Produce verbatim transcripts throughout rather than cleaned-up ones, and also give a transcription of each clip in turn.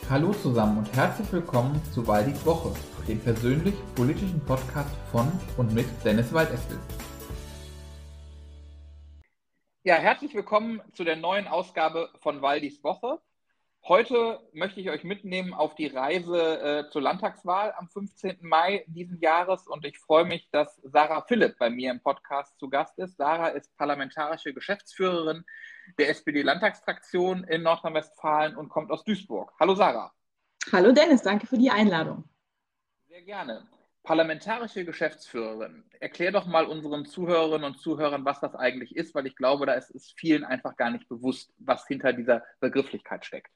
Hallo zusammen und herzlich willkommen zu Waldis Woche, dem persönlich-politischen Podcast von und mit Dennis Waldesel. Ja, herzlich willkommen zu der neuen Ausgabe von Waldis Woche. Heute möchte ich euch mitnehmen auf die Reise äh, zur Landtagswahl am fünfzehnten Mai diesen Jahres und ich freue mich, dass Sarah Philipp bei mir im Podcast zu Gast ist. Sarah ist parlamentarische Geschäftsführerin der S P D-Landtagsfraktion in Nordrhein-Westfalen und kommt aus Duisburg. Hallo Sarah. Hallo Dennis, danke für die Einladung. Sehr gerne. Parlamentarische Geschäftsführerin, erklär doch mal unseren Zuhörerinnen und Zuhörern, was das eigentlich ist, weil ich glaube, da ist es vielen einfach gar nicht bewusst, was hinter dieser Begrifflichkeit steckt.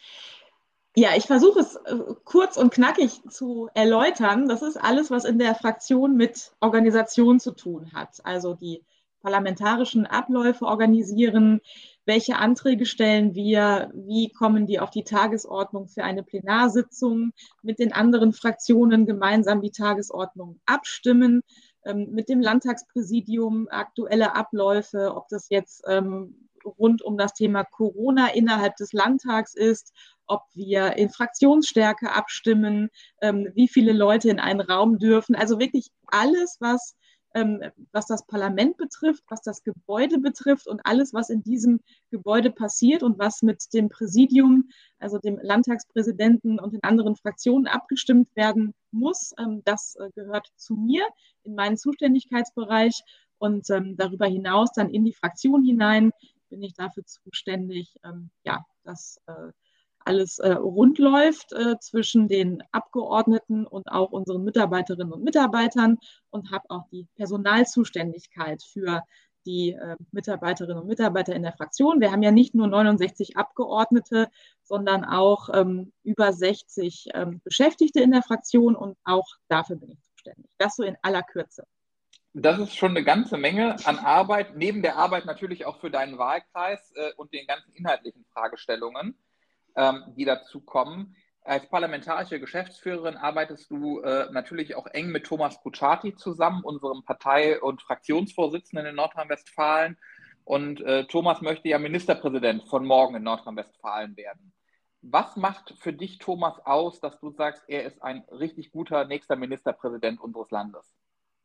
Ja, ich versuche es kurz und knackig zu erläutern. Das ist alles, was in der Fraktion mit Organisation zu tun hat. Also die parlamentarischen Abläufe organisieren, welche Anträge stellen wir, wie kommen die auf die Tagesordnung für eine Plenarsitzung, mit den anderen Fraktionen gemeinsam die Tagesordnung abstimmen, ähm, mit dem Landtagspräsidium aktuelle Abläufe, ob das jetzt ähm, rund um das Thema Corona innerhalb des Landtags ist, ob wir in Fraktionsstärke abstimmen, ähm, wie viele Leute in einen Raum dürfen. Also wirklich alles, was, ähm, was das Parlament betrifft, was das Gebäude betrifft und alles, was in diesem Gebäude passiert und was mit dem Präsidium, also dem Landtagspräsidenten und den anderen Fraktionen abgestimmt werden muss. Ähm, das äh, gehört zu mir in meinen Zuständigkeitsbereich und ähm, darüber hinaus dann in die Fraktion hinein bin ich dafür zuständig, ähm, ja, dass äh, alles äh, rund läuft äh, zwischen den Abgeordneten und auch unseren Mitarbeiterinnen und Mitarbeitern und habe auch die Personalzuständigkeit für die äh, Mitarbeiterinnen und Mitarbeiter in der Fraktion. Wir haben ja nicht nur neunundsechzig Abgeordnete, sondern auch ähm, über sechzig ähm, Beschäftigte in der Fraktion und auch dafür bin ich zuständig. Das so in aller Kürze. Das ist schon eine ganze Menge an Arbeit, neben der Arbeit natürlich auch für deinen Wahlkreis äh, und den ganzen inhaltlichen Fragestellungen, ähm, die dazu kommen. Als parlamentarische Geschäftsführerin arbeitest du äh, natürlich auch eng mit Thomas Kutschaty zusammen, unserem Partei- und Fraktionsvorsitzenden in Nordrhein-Westfalen. Und äh, Thomas möchte ja Ministerpräsident von morgen in Nordrhein-Westfalen werden. Was macht für dich Thomas aus, dass du sagst, er ist ein richtig guter nächster Ministerpräsident unseres Landes?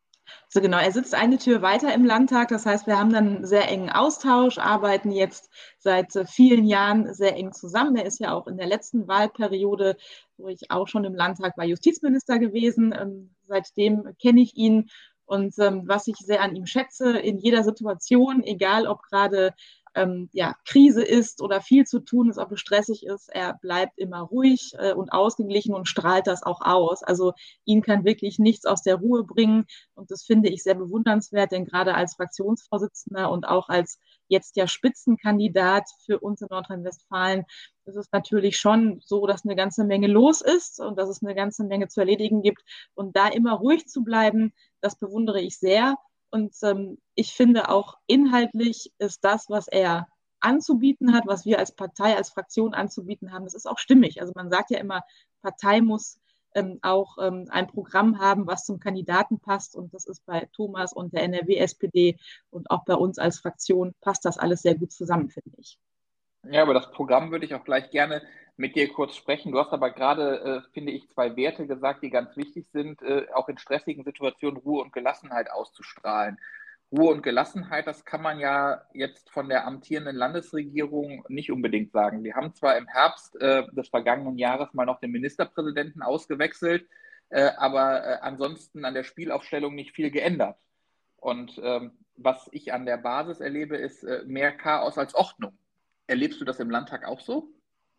So genau, er sitzt eine Tür weiter im Landtag, das heißt, wir haben dann einen sehr engen Austausch, arbeiten jetzt seit vielen Jahren sehr eng zusammen. Er ist ja auch in der letzten Wahlperiode, wo ich auch schon im Landtag war, Justizminister gewesen. Ähm, seitdem kenne ich ihn und ähm, was ich sehr an ihm schätze, in jeder Situation, egal ob gerade ähm, ja, Krise ist oder viel zu tun ist, ob es stressig ist, er bleibt immer ruhig äh, und ausgeglichen und strahlt das auch aus. Also ihn kann wirklich nichts aus der Ruhe bringen und das finde ich sehr bewundernswert, denn gerade als Fraktionsvorsitzender und auch als jetzt ja Spitzenkandidat für uns in Nordrhein-Westfalen ist es natürlich schon so, dass eine ganze Menge los ist und dass es eine ganze Menge zu erledigen gibt. Und da immer ruhig zu bleiben, das bewundere ich sehr. Und ähm, ich finde auch inhaltlich ist das, was er anzubieten hat, was wir als Partei, als Fraktion anzubieten haben, das ist auch stimmig. Also man sagt ja immer, Partei muss ähm, auch ähm, ein Programm haben, was zum Kandidaten passt. Und das ist bei Thomas und der N R W-S P D und auch bei uns als Fraktion passt das alles sehr gut zusammen, finde ich. Ja, über das Programm würde ich auch gleich gerne mit dir kurz sprechen. Du hast aber gerade, äh, finde ich, zwei Werte gesagt, die ganz wichtig sind, äh, auch in stressigen Situationen Ruhe und Gelassenheit auszustrahlen. Ruhe und Gelassenheit, das kann man ja jetzt von der amtierenden Landesregierung nicht unbedingt sagen. Wir haben zwar im Herbst äh, des vergangenen Jahres mal noch den Ministerpräsidenten ausgewechselt, äh, aber äh, ansonsten an der Spielaufstellung nicht viel geändert. Und ähm, was ich an der Basis erlebe, ist äh, mehr Chaos als Ordnung. Erlebst du das im Landtag auch so?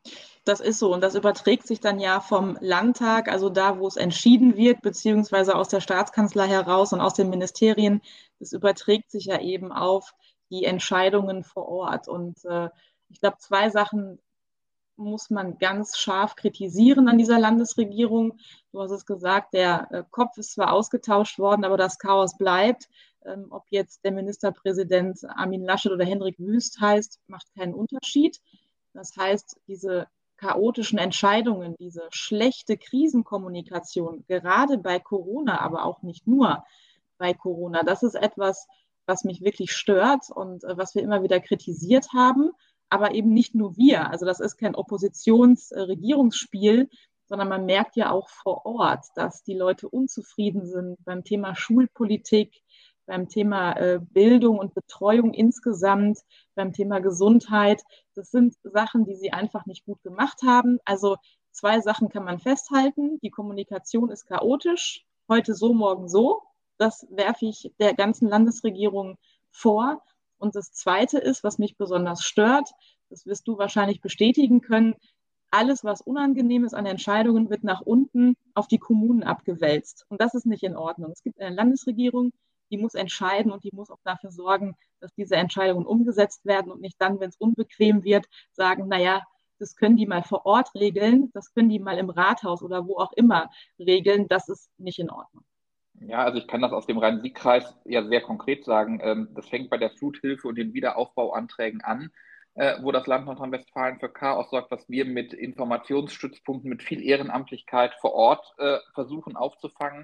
Das ist so und das überträgt sich dann ja vom Landtag, also da, wo es entschieden wird, beziehungsweise aus der Staatskanzlei heraus und aus den Ministerien. Das überträgt sich ja eben auf die Entscheidungen vor Ort. Und äh, ich glaube, zwei Sachen muss man ganz scharf kritisieren an dieser Landesregierung. Du hast es gesagt, der äh, Kopf ist zwar ausgetauscht worden, aber das Chaos bleibt. Ähm, ob jetzt der Ministerpräsident Armin Laschet oder Hendrik Wüst heißt, macht keinen Unterschied. Das heißt, diese chaotischen Entscheidungen, diese schlechte Krisenkommunikation, gerade bei Corona, aber auch nicht nur bei Corona, das ist etwas, was mich wirklich stört und äh, was wir immer wieder kritisiert haben. aber eben nicht nur wir. Also das ist kein Oppositionsregierungsspiel, sondern man merkt ja auch vor Ort, dass die Leute unzufrieden sind beim Thema Schulpolitik, beim Thema äh, Bildung und Betreuung insgesamt, beim Thema Gesundheit. Das sind Sachen, die sie einfach nicht gut gemacht haben. Also zwei Sachen kann man festhalten. Die Kommunikation ist chaotisch, heute so, morgen so. Das werfe ich der ganzen Landesregierung vor. Und das Zweite ist, was mich besonders stört, das wirst du wahrscheinlich bestätigen können, alles, was unangenehm ist an Entscheidungen, wird nach unten auf die Kommunen abgewälzt. Und das ist nicht in Ordnung. Es gibt eine Landesregierung, die muss entscheiden und die muss auch dafür sorgen, dass diese Entscheidungen umgesetzt werden und nicht dann, wenn es unbequem wird, sagen, naja, das können die mal vor Ort regeln, das können die mal im Rathaus oder wo auch immer regeln. Das ist nicht in Ordnung. Ja, also ich kann das aus dem Rhein-Sieg-Kreis ja sehr konkret sagen. Das fängt bei der Fluthilfe und den Wiederaufbauanträgen an, wo das Land Nordrhein-Westfalen für Chaos sorgt, was wir mit Informationsstützpunkten, mit viel Ehrenamtlichkeit vor Ort versuchen aufzufangen.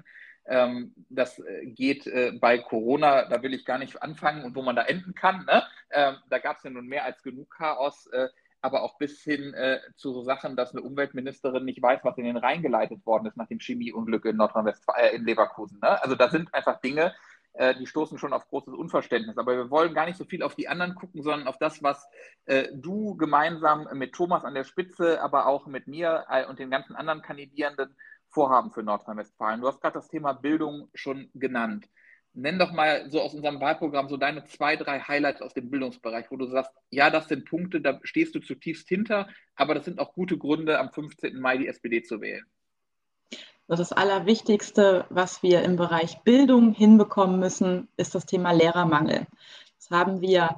Das geht bei Corona, da will ich gar nicht anfangen und wo man da enden kann. Ne? Da gab es ja nun mehr als genug Chaos, aber auch bis hin äh, zu so Sachen, dass eine Umweltministerin nicht weiß, was in den Rhein geleitet worden ist nach dem Chemieunglück in Nordrhein-Westfalen, äh, in Leverkusen. Ne? Also da sind einfach Dinge, äh, die stoßen schon auf großes Unverständnis. Aber wir wollen gar nicht so viel auf die anderen gucken, sondern auf das, was äh, du gemeinsam mit Thomas an der Spitze, aber auch mit mir äh, und den ganzen anderen Kandidierenden vorhaben für Nordrhein-Westfalen. Du hast gerade das Thema Bildung schon genannt. Nenn doch mal so aus unserem Wahlprogramm so deine zwei, drei Highlights aus dem Bildungsbereich, wo du sagst, ja, das sind Punkte, da stehst du zutiefst hinter, aber das sind auch gute Gründe, am fünfzehnten Mai die S P D zu wählen. Das Allerwichtigste, was wir im Bereich Bildung hinbekommen müssen, ist das Thema Lehrermangel. Das haben wir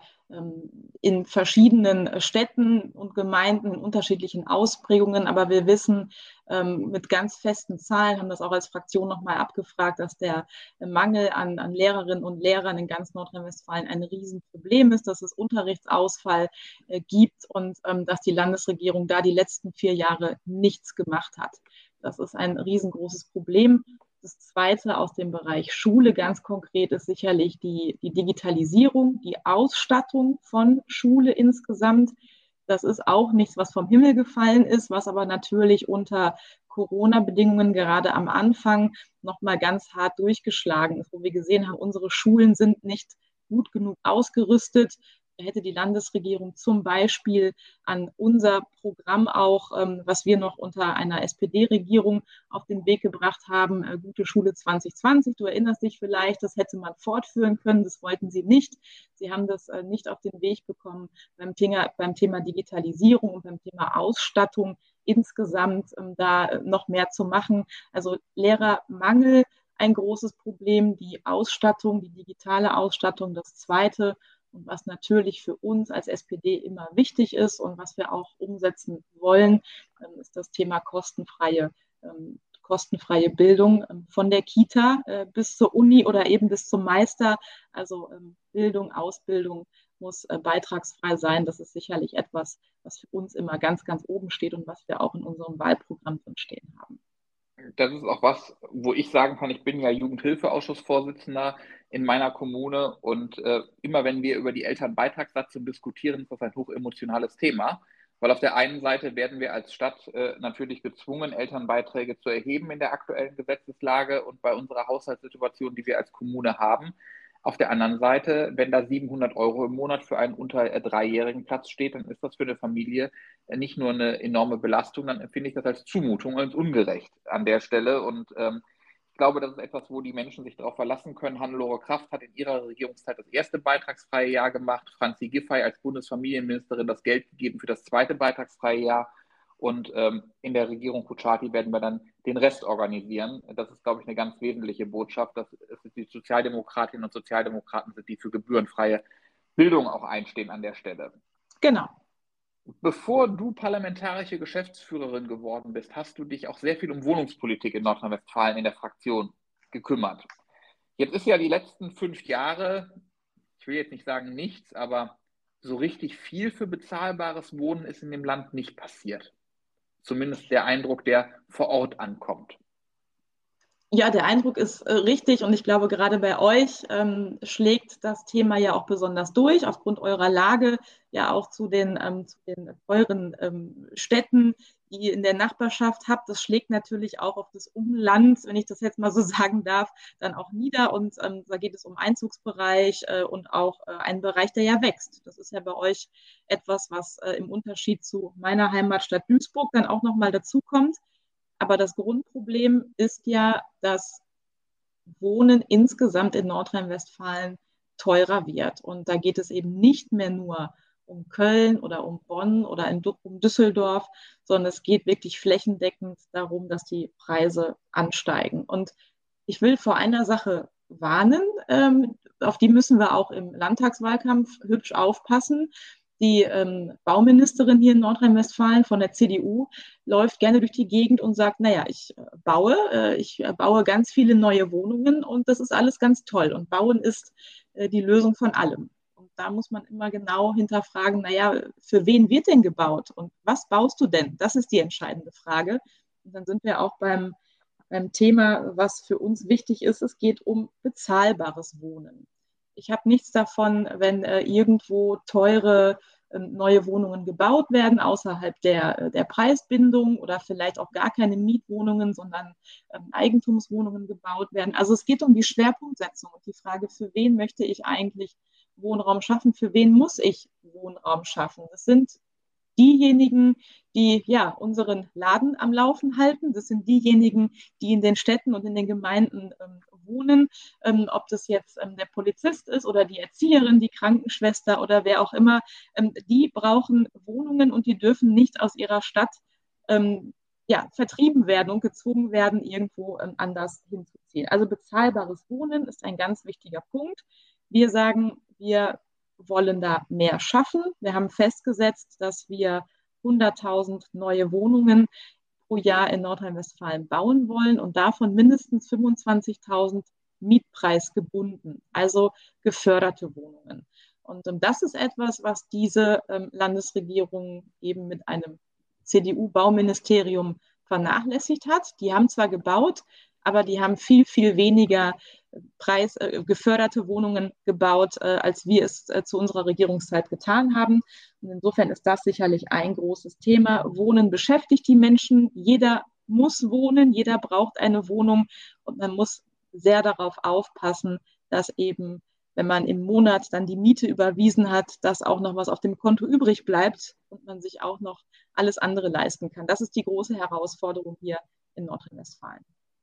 in verschiedenen Städten und Gemeinden in unterschiedlichen Ausprägungen, aber wir wissen mit ganz festen Zahlen, haben das auch als Fraktion nochmal abgefragt, dass der Mangel an, an Lehrerinnen und Lehrern in ganz Nordrhein-Westfalen ein Riesenproblem ist, dass es Unterrichtsausfall gibt und dass die Landesregierung da die letzten vier Jahre nichts gemacht hat. Das ist ein riesengroßes Problem. Das Zweite aus dem Bereich Schule ganz konkret ist sicherlich die, die Digitalisierung, die Ausstattung von Schule insgesamt. Das ist auch nichts, was vom Himmel gefallen ist, was aber natürlich unter Corona-Bedingungen gerade am Anfang nochmal ganz hart durchgeschlagen ist, wo wir gesehen haben, unsere Schulen sind nicht gut genug ausgerüstet. Da hätte die Landesregierung zum Beispiel an unser Programm auch, ähm, was wir noch unter einer S P D-Regierung auf den Weg gebracht haben, äh, Gute Schule zwanzig zwanzig, du erinnerst dich vielleicht, das hätte man fortführen können, das wollten sie nicht. Sie haben das äh, nicht auf den Weg bekommen beim Thema, beim Thema Digitalisierung und beim Thema Ausstattung insgesamt ähm, da noch mehr zu machen. Also Lehrermangel, ein großes Problem, die Ausstattung, die digitale Ausstattung, das Zweite. Und was natürlich für uns als S P D immer wichtig ist und was wir auch umsetzen wollen, ist das Thema kostenfreie, kostenfreie Bildung von der Kita bis zur Uni oder eben bis zum Meister. Also Bildung, Ausbildung muss beitragsfrei sein. Das ist sicherlich etwas, was für uns immer ganz, ganz oben steht und was wir auch in unserem Wahlprogramm drin stehen haben. Das ist auch was, wo ich sagen kann, ich bin ja Jugendhilfeausschussvorsitzender in meiner Kommune und äh, immer wenn wir über die Elternbeitragssatzung diskutieren, ist das ein hochemotionales Thema, weil auf der einen Seite werden wir als Stadt äh, natürlich gezwungen, Elternbeiträge zu erheben in der aktuellen Gesetzeslage und bei unserer Haushaltssituation, die wir als Kommune haben. Auf der anderen Seite, wenn da siebenhundert Euro im Monat für einen unter dreijährigen Platz steht, dann ist das für eine Familie nicht nur eine enorme Belastung, dann empfinde ich das als Zumutung und als ungerecht an der Stelle. Und ähm, ich glaube, das ist etwas, wo die Menschen sich darauf verlassen können. Hannelore Kraft hat in ihrer Regierungszeit das erste beitragsfreie Jahr gemacht, Franzi Giffey als Bundesfamilienministerin das Geld gegeben für das zweite beitragsfreie Jahr. Und ähm, in der Regierung Kutschaty werden wir dann den Rest organisieren. Das ist, glaube ich, eine ganz wesentliche Botschaft, dass es die Sozialdemokratinnen und Sozialdemokraten sind, die für gebührenfreie Bildung auch einstehen an der Stelle. Genau. Bevor du parlamentarische Geschäftsführerin geworden bist, hast du dich auch sehr viel um Wohnungspolitik in Nordrhein-Westfalen in der Fraktion gekümmert. Jetzt ist ja die letzten fünf Jahre, ich will jetzt nicht sagen nichts, aber so richtig viel für bezahlbares Wohnen ist in dem Land nicht passiert. Zumindest der Eindruck, der vor Ort ankommt. Ja, der Eindruck ist äh, richtig und ich glaube, gerade bei euch ähm, schlägt das Thema ja auch besonders durch, aufgrund eurer Lage, ja auch zu den, ähm, zu den teuren ähm, Städten, die ihr in der Nachbarschaft habt. Das schlägt natürlich auch auf das Umland, wenn ich das jetzt mal so sagen darf, dann auch nieder und ähm, da geht es um Einzugsbereich äh, und auch äh, einen Bereich, der ja wächst. Das ist ja bei euch etwas, was äh, im Unterschied zu meiner Heimatstadt Duisburg dann auch nochmal dazukommt. Aber das Grundproblem ist ja, dass Wohnen insgesamt in Nordrhein-Westfalen teurer wird. Und da geht es eben nicht mehr nur um Köln oder um Bonn oder in, um Düsseldorf, sondern es geht wirklich flächendeckend darum, dass die Preise ansteigen. Und ich will vor einer Sache warnen, ähm, auf die müssen wir auch im Landtagswahlkampf hübsch aufpassen. Die ähm, Bauministerin hier in Nordrhein-Westfalen von der C D U läuft gerne durch die Gegend und sagt, naja, ich äh, baue, äh, ich äh, baue ganz viele neue Wohnungen und das ist alles ganz toll. Und Bauen ist äh, die Lösung von allem. Und da muss man immer genau hinterfragen, naja, für wen wird denn gebaut und was baust du denn? Das ist die entscheidende Frage. Und dann sind wir auch beim, beim Thema, was für uns wichtig ist. Es geht um bezahlbares Wohnen. Ich habe nichts davon, wenn äh, irgendwo teure äh, neue Wohnungen gebaut werden, außerhalb der, äh, der Preisbindung oder vielleicht auch gar keine Mietwohnungen, sondern ähm, Eigentumswohnungen gebaut werden. Also es geht um die Schwerpunktsetzung und die Frage, für wen möchte ich eigentlich Wohnraum schaffen, für wen muss ich Wohnraum schaffen. Das sind diejenigen, die ja unseren Laden am Laufen halten. Das sind diejenigen, die in den Städten und in den Gemeinden ähm, wohnen, ähm, ob das jetzt ähm, der Polizist ist oder die Erzieherin, die Krankenschwester oder wer auch immer. Ähm, die brauchen Wohnungen und die dürfen nicht aus ihrer Stadt ähm, ja, vertrieben werden und gezwungen werden, irgendwo ähm, anders hinzuziehen. Also bezahlbares Wohnen ist ein ganz wichtiger Punkt. Wir sagen, wir wollen da mehr schaffen. Wir haben festgesetzt, dass wir hunderttausend neue Wohnungen pro Jahr in Nordrhein-Westfalen bauen wollen und davon mindestens fünfundzwanzigtausend mietpreisgebunden, also geförderte Wohnungen. Und ähm, das ist etwas, was diese ähm, Landesregierung eben mit einem C D U-Bauministerium vernachlässigt hat. Die haben zwar gebaut, aber die haben viel, viel weniger Preis, äh, geförderte Wohnungen gebaut, äh, als wir es äh, zu unserer Regierungszeit getan haben. Und insofern ist das sicherlich ein großes Thema. Wohnen beschäftigt die Menschen. Jeder muss wohnen, jeder braucht eine Wohnung und man muss sehr darauf aufpassen, dass eben, wenn man im Monat dann die Miete überwiesen hat, dass auch noch was auf dem Konto übrig bleibt und man sich auch noch alles andere leisten kann. Das ist die große Herausforderung hier in Nordrhein-Westfalen.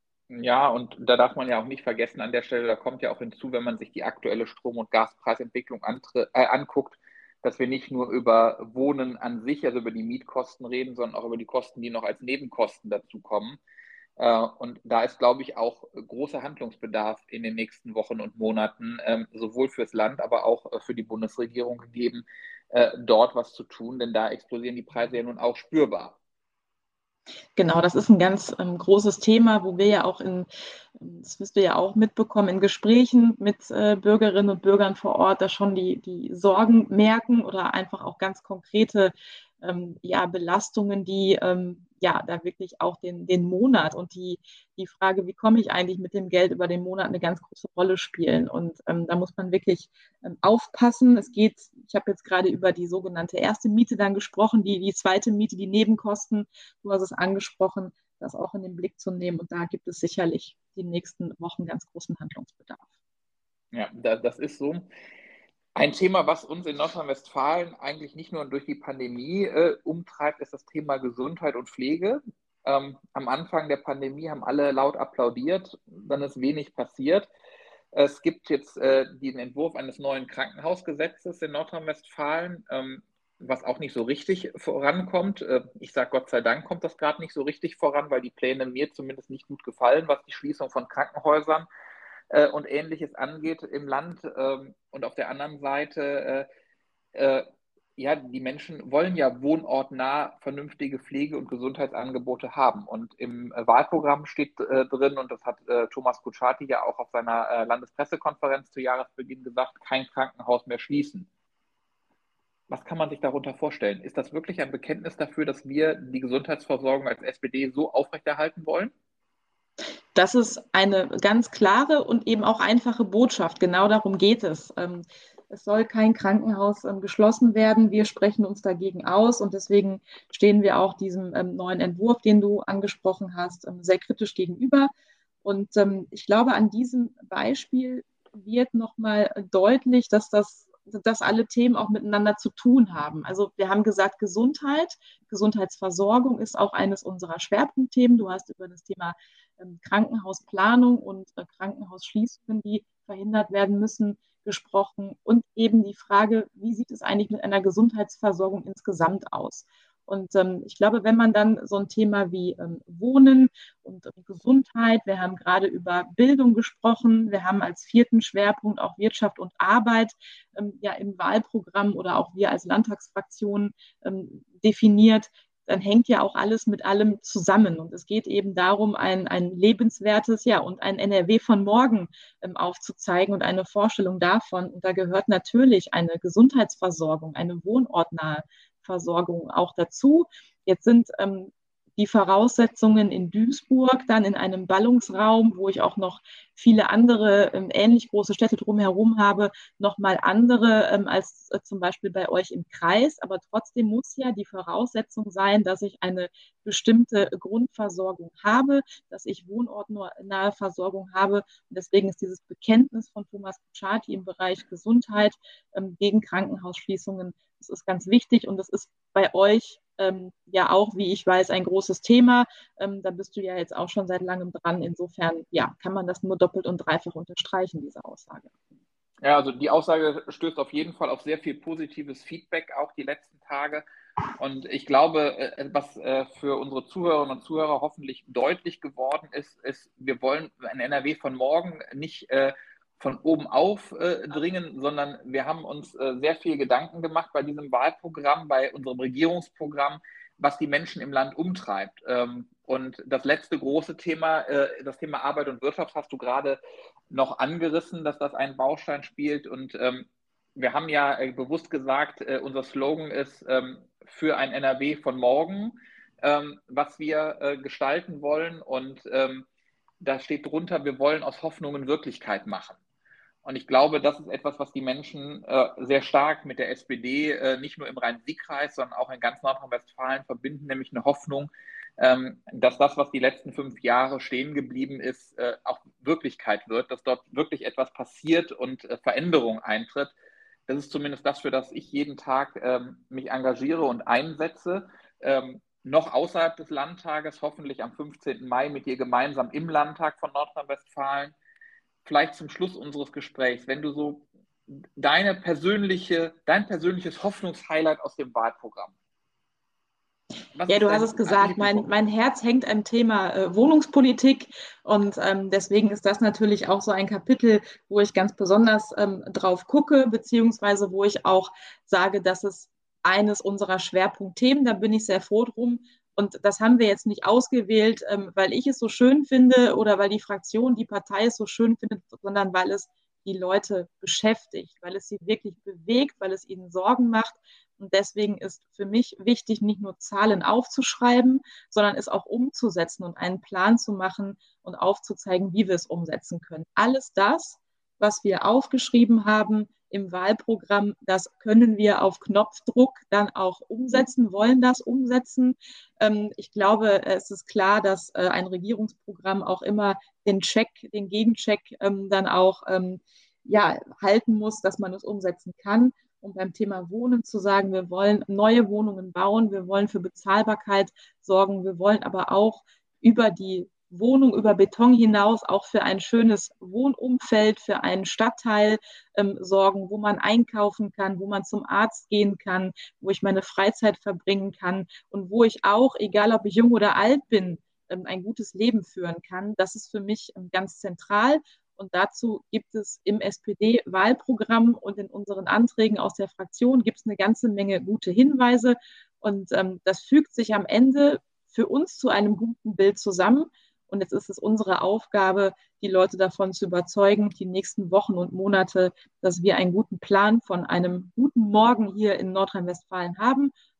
Ja, und da darf man ja auch nicht vergessen an der Stelle, da kommt ja auch hinzu, wenn man sich die aktuelle Strom- und Gaspreisentwicklung antre- äh, anguckt, dass wir nicht nur über Wohnen an sich, also über die Mietkosten reden, sondern auch über die Kosten, die noch als Nebenkosten dazukommen. Äh, und da ist, glaube ich, auch großer Handlungsbedarf in den nächsten Wochen und Monaten, ähm, sowohl fürs Land, aber auch äh, für die Bundesregierung gegeben, äh, dort was zu tun, denn da explodieren die Preise ja nun auch spürbar. Genau, das ist ein ganz ähm, großes Thema, wo wir ja auch in, das wirst du ja auch mitbekommen, in Gesprächen mit äh, Bürgerinnen und Bürgern vor Ort, da schon die, die Sorgen merken oder einfach auch ganz konkrete ähm, ja, Belastungen, die ähm, ja da wirklich auch den, den Monat und die, die Frage, wie komme ich eigentlich mit dem Geld über den Monat, eine ganz große Rolle spielen. Und ähm, da muss man wirklich ähm, aufpassen. Es geht, ich habe jetzt gerade über die sogenannte erste Miete dann gesprochen, die, die zweite Miete, die Nebenkosten. Du hast es angesprochen, das auch in den Blick zu nehmen. Und da gibt es sicherlich die nächsten Wochen ganz großen Handlungsbedarf. Ja, da, das ist so. Ein Thema, was uns in Nordrhein-Westfalen eigentlich nicht nur durch die Pandemie äh, umtreibt, ist das Thema Gesundheit und Pflege. Ähm, am Anfang der Pandemie haben alle laut applaudiert, dann ist wenig passiert. Es gibt jetzt äh, den Entwurf eines neuen Krankenhausgesetzes in Nordrhein-Westfalen, ähm, was auch nicht so richtig vorankommt. Äh, ich sage Gott sei Dank kommt das gerade nicht so richtig voran, weil die Pläne mir zumindest nicht gut gefallen, was die Schließung von Krankenhäusern äh, und Ähnliches angeht im Land. Ähm, und auf der anderen Seite, äh, äh, ja, die Menschen wollen ja wohnortnah vernünftige Pflege- und Gesundheitsangebote haben. Und im äh, Wahlprogramm steht äh, drin, und das hat äh, Thomas Kutschaty ja auch auf seiner äh, Landespressekonferenz zu Jahresbeginn gesagt, kein Krankenhaus mehr schließen. Was kann man sich darunter vorstellen? Ist das wirklich ein Bekenntnis dafür, dass wir die Gesundheitsversorgung als S P D so aufrechterhalten wollen? Das ist eine ganz klare und eben auch einfache Botschaft. Genau darum geht es. Es soll kein Krankenhaus geschlossen werden. Wir sprechen uns dagegen aus und deswegen stehen wir auch diesem neuen Entwurf, den du angesprochen hast, sehr kritisch gegenüber. Und ich glaube, an diesem Beispiel wird nochmal deutlich, dass das dass alle Themen auch miteinander zu tun haben. Also wir haben gesagt, Gesundheit, Gesundheitsversorgung ist auch eines unserer Schwerpunktthemen. Du hast über das Thema ähm, Krankenhausplanung und äh, Krankenhausschließungen, die verhindert werden müssen, gesprochen und eben die Frage, wie sieht es eigentlich mit einer Gesundheitsversorgung insgesamt aus? Und ähm, ich glaube, wenn man dann so ein Thema wie ähm, Wohnen und ähm, Gesundheit, wir haben gerade über Bildung gesprochen, wir haben als vierten Schwerpunkt auch Wirtschaft und Arbeit ähm, ja im Wahlprogramm oder auch wir als Landtagsfraktion ähm, definiert, dann hängt ja auch alles mit allem zusammen. Und es geht eben darum, ein, ein lebenswertes, ja, und ein N R W von morgen ähm, aufzuzeigen und eine Vorstellung davon. Und da gehört natürlich eine Gesundheitsversorgung, eine wohnortnahe Versorgung auch dazu. Jetzt sind ähm, die Voraussetzungen in Duisburg, dann in einem Ballungsraum, wo ich auch noch viele andere ähm, ähnlich große Städte drumherum habe, nochmal andere ähm, als äh, zum Beispiel bei euch im Kreis. Aber trotzdem muss ja die Voraussetzung sein, dass ich eine bestimmte Grundversorgung habe, dass ich wohnortnahe Versorgung habe. Und deswegen ist dieses Bekenntnis von Thomas Kutschaty im Bereich Gesundheit ähm, gegen Krankenhausschließungen, das ist ganz wichtig und das ist bei euch ähm, ja auch, wie ich weiß, ein großes Thema. Ähm, da bist du ja jetzt auch schon seit langem dran. Insofern, ja, kann man das nur doppelt und dreifach unterstreichen, diese Aussage. Ja, also die Aussage stößt auf jeden Fall auf sehr viel positives Feedback, auch die letzten Tage. Und ich glaube, was für unsere Zuhörerinnen und Zuhörer hoffentlich deutlich geworden ist, ist, wir wollen ein N R W von morgen nicht von oben aufdringen, sondern wir haben uns sehr viel Gedanken gemacht bei diesem Wahlprogramm, bei unserem Regierungsprogramm, was die Menschen im Land umtreibt. Und das letzte große Thema, das Thema Arbeit und Wirtschaft, hast du gerade noch angerissen, dass das einen Baustein spielt. Und wir haben ja bewusst gesagt, unser Slogan ist für ein N R W von morgen, was wir gestalten wollen. Und da steht drunter, wir wollen aus Hoffnungen Wirklichkeit machen. Und ich glaube, das ist etwas, was die Menschen äh, sehr stark mit der S P D, äh, nicht nur im Rhein-Sieg-Kreis, sondern auch in ganz Nordrhein-Westfalen verbinden, nämlich eine Hoffnung, ähm, dass das, was die letzten fünf Jahre stehen geblieben ist, äh, auch Wirklichkeit wird, dass dort wirklich etwas passiert und äh, Veränderung eintritt. Das ist zumindest das, für das ich jeden Tag ähm, mich engagiere und einsetze. Ähm, noch außerhalb des Landtages, hoffentlich am fünfzehnten Mai mit dir gemeinsam im Landtag von Nordrhein-Westfalen. Vielleicht zum Schluss unseres Gesprächs, wenn du so deine persönliche, dein persönliches Hoffnungshighlight aus dem Wahlprogramm. Was ja, du hast es gesagt, mein, mein Herz hängt am Thema äh, Wohnungspolitik und ähm, deswegen ist das natürlich auch so ein Kapitel, wo ich ganz besonders ähm, drauf gucke, beziehungsweise wo ich auch sage, dass es eines unserer Schwerpunktthemen, da bin ich sehr froh drum. Und das haben wir jetzt nicht ausgewählt, ähm, weil ich es so schön finde oder weil die Fraktion, die Partei es so schön findet, sondern weil es die Leute beschäftigt, weil es sie wirklich bewegt, weil es ihnen Sorgen macht. Und deswegen ist für mich wichtig, nicht nur Zahlen aufzuschreiben, sondern es auch umzusetzen und einen Plan zu machen und aufzuzeigen, wie wir es umsetzen können. Alles das, was wir aufgeschrieben haben im Wahlprogramm, das können wir auf Knopfdruck dann auch umsetzen, wollen das umsetzen. Ich glaube, es ist klar, dass ein Regierungsprogramm auch immer den Check, den Gegencheck dann auch ja, halten muss, dass man es umsetzen kann. Um beim Thema Wohnen zu sagen, wir wollen neue Wohnungen bauen, wir wollen für Bezahlbarkeit sorgen, wir wollen aber auch über die Wohnung, über Beton hinaus auch für ein schönes Wohnumfeld, für einen Stadtteil ähm, sorgen, wo man einkaufen kann, wo man zum Arzt gehen kann, wo ich meine Freizeit verbringen kann und wo ich auch, egal ob ich jung oder alt bin, ähm, ein gutes Leben führen kann. Das ist für mich ähm, ganz zentral. Und dazu gibt es im S P D-Wahlprogramm und in unseren Anträgen aus der Fraktion gibt es eine ganze Menge gute Hinweise. Und ähm, das fügt sich am Ende für uns zu einem guten Bild zusammen. Und jetzt ist es unsere Aufgabe, die Leute davon zu überzeugen, die nächsten Wochen und Monate, dass wir einen guten Plan von einem guten Morgen hier in Nordrhein-Westfalen haben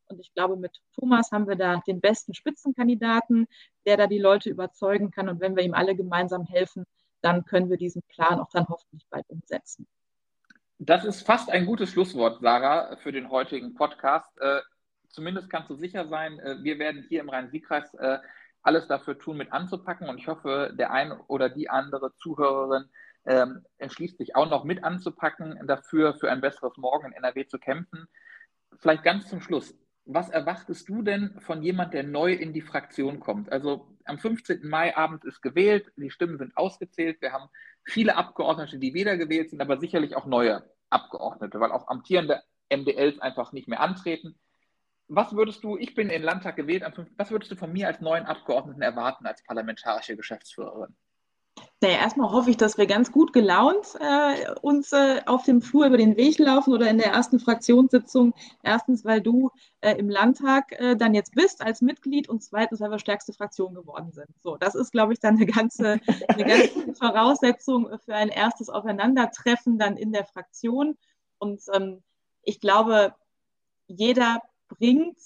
Und ich glaube, mit Thomas haben wir da den besten Spitzenkandidaten, der da die Leute überzeugen kann. Und wenn wir ihm alle gemeinsam helfen, dann können wir diesen Plan auch dann hoffentlich bald umsetzen. Das ist fast ein gutes Schlusswort, Sarah, für den heutigen Podcast. Äh, zumindest kannst du sicher sein, äh, wir werden hier im Rhein-Sieg-Kreis äh, alles dafür tun, mit anzupacken. Und ich hoffe, der ein oder die andere Zuhörerin äh, entschließt sich auch noch mit anzupacken, dafür für ein besseres Morgen in N R W zu kämpfen. Vielleicht ganz zum Schluss. Was erwartest du denn von jemand, der neu in die Fraktion kommt? Also am fünfzehnten Mai Abend ist gewählt, die Stimmen sind ausgezählt. Wir haben viele Abgeordnete, die wiedergewählt sind, aber sicherlich auch neue Abgeordnete, weil auch amtierende M D Ls einfach nicht mehr antreten. Was würdest du, ich bin in den Landtag gewählt, am fünfzehnten was würdest du von mir als neuen Abgeordneten erwarten als parlamentarische Geschäftsführerin? Naja, erstmal hoffe ich, dass wir ganz gut gelaunt äh, uns äh, auf dem Flur über den Weg laufen oder in der ersten Fraktionssitzung. Erstens, weil du äh, im Landtag äh, dann jetzt bist als Mitglied und zweitens, weil wir stärkste Fraktion geworden sind. So, das ist, glaube ich, dann eine ganze, eine ganz gute Voraussetzung für ein erstes Aufeinandertreffen dann in der Fraktion. Und ähm, ich glaube, jeder bringt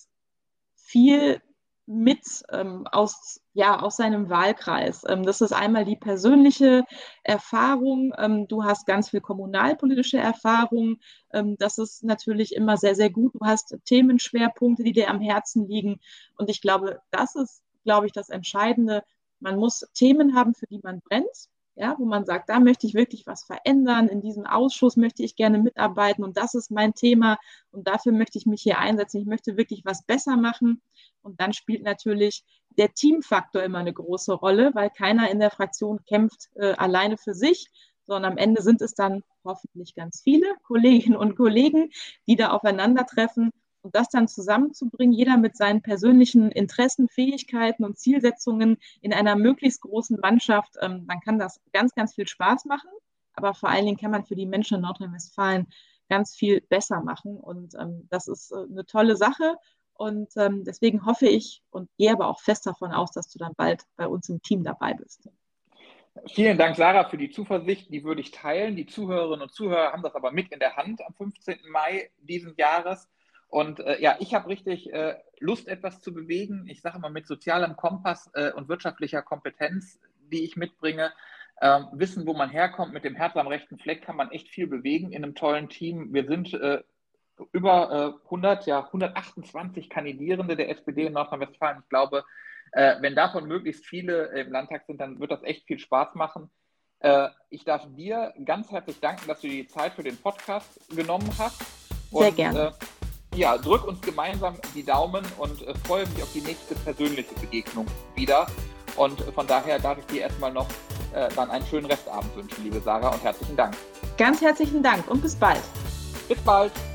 viel mit ähm, aus, ja, aus seinem Wahlkreis. Ähm, das ist einmal die persönliche Erfahrung. Ähm, du hast ganz viel kommunalpolitische Erfahrung. Ähm, das ist natürlich immer sehr, sehr gut. Du hast Themenschwerpunkte, die dir am Herzen liegen. Und ich glaube, das ist, glaube ich, das Entscheidende. Man muss Themen haben, für die man brennt. Ja, wo man sagt, da möchte ich wirklich was verändern, in diesem Ausschuss möchte ich gerne mitarbeiten und das ist mein Thema und dafür möchte ich mich hier einsetzen, ich möchte wirklich was besser machen und dann spielt natürlich der Teamfaktor immer eine große Rolle, weil keiner in der Fraktion kämpft äh, alleine für sich, sondern am Ende sind es dann hoffentlich ganz viele Kolleginnen und Kollegen, die da aufeinandertreffen. Und das dann zusammenzubringen, jeder mit seinen persönlichen Interessen, Fähigkeiten und Zielsetzungen in einer möglichst großen Mannschaft, ähm, dann kann das ganz, ganz viel Spaß machen. Aber vor allen Dingen kann man für die Menschen in Nordrhein-Westfalen ganz viel besser machen. Und ähm, das ist äh, eine tolle Sache. Und ähm, deswegen hoffe ich und gehe aber auch fest davon aus, dass du dann bald bei uns im Team dabei bist. Vielen Dank, Sarah, für die Zuversicht. Die würde ich teilen. Die Zuhörerinnen und Zuhörer haben das aber mit in der Hand am fünfzehnten Mai diesen Jahres. Und äh, ja, ich habe richtig äh, Lust, etwas zu bewegen. Ich sage mal, mit sozialem Kompass äh, und wirtschaftlicher Kompetenz, die ich mitbringe, äh, wissen, wo man herkommt, mit dem Herz am rechten Fleck kann man echt viel bewegen in einem tollen Team. Wir sind äh, über äh, hundert, ja hundertachtundzwanzig Kandidierende der S P D in Nordrhein-Westfalen. Ich glaube, äh, wenn davon möglichst viele im Landtag sind, dann wird das echt viel Spaß machen. Äh, ich darf dir ganz herzlich danken, dass du die Zeit für den Podcast genommen hast. Sehr und, gerne. Äh, Ja, drück uns gemeinsam die Daumen und äh, freue mich auf die nächste persönliche Begegnung wieder. Und äh, von daher darf ich dir erstmal noch äh, dann einen schönen Restabend wünschen, liebe Sarah, und herzlichen Dank. Ganz herzlichen Dank und bis bald. Bis bald.